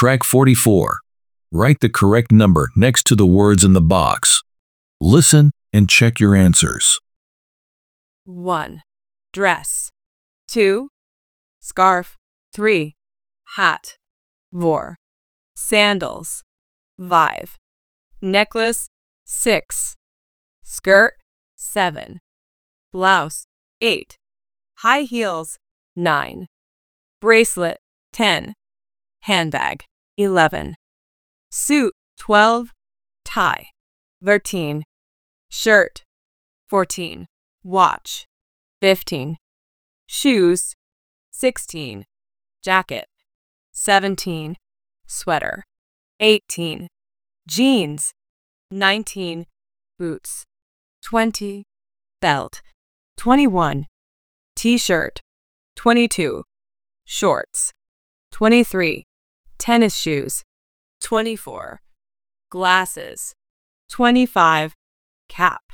Track 44. Write the correct number next to the words in the box. Listen and check your answers. 1. Dress. 2. Scarf. 3. Hat. 4. Sandals. 5. Necklace. 6. Skirt. 7. Blouse. 8. High heels. 9. Bracelet. 10. Handbag. 11. Suit. 12. Tie. 13. Shirt. 14. Watch. 15. Shoes. 16. Jacket. 17. Sweater. 18. Jeans. 19. Boots. 20. Belt. 21. T-shirt. 22. Shorts. 23. Tennis shoes. 24. Glasses. 25. Cap.